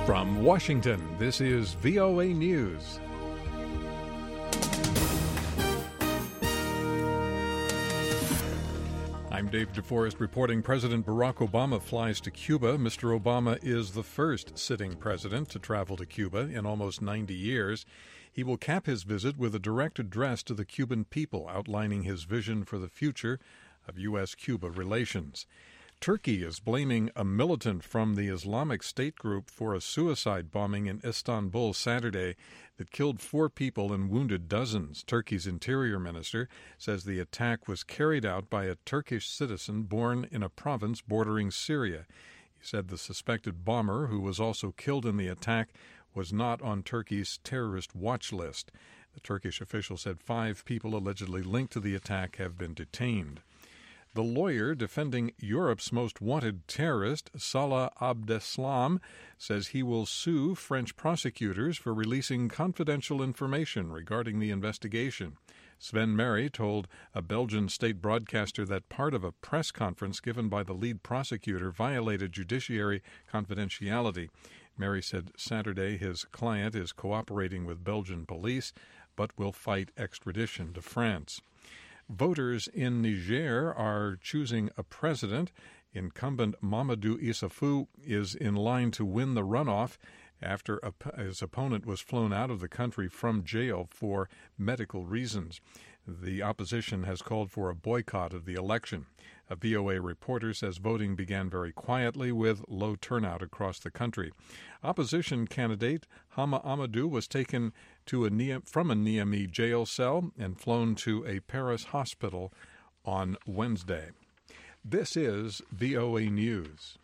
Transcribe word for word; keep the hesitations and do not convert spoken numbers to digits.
From Washington, this is V O A News. I'm Dave DeForest reporting President Barack Obama flies to Cuba. Mister Obama is the first sitting president to travel to Cuba in almost ninety years. He will cap his visit with a direct address to the Cuban people, outlining his vision for the future of U S Cuba relations. Turkey is blaming a militant from the Islamic State group for a suicide bombing in Istanbul Saturday that killed four people and wounded dozens. Turkey's interior minister says the attack was carried out by a Turkish citizen born in a province bordering Syria. He said the suspected bomber, who was also killed in the attack, was not on Turkey's terrorist watch list. The Turkish official said five people allegedly linked to the attack have been detained. The lawyer defending Europe's most wanted terrorist, Salah Abdeslam, says he will sue French prosecutors for releasing confidential information regarding the investigation. Sven Mary told a Belgian state broadcaster that part of a press conference given by the lead prosecutor violated judiciary confidentiality. Mary said Saturday his client is cooperating with Belgian police, but will fight extradition to France. Voters in Niger are choosing a president. Incumbent Mamadou Issoufou is in line to win the runoff after his opponent was flown out of the country from jail for medical reasons. The opposition has called for a boycott of the election. A V O A reporter says voting began very quietly with low turnout across the country. Opposition candidate Hama Amadou was taken to a from a Niamey jail cell and flown to a Paris hospital on Wednesday. This is V O A News.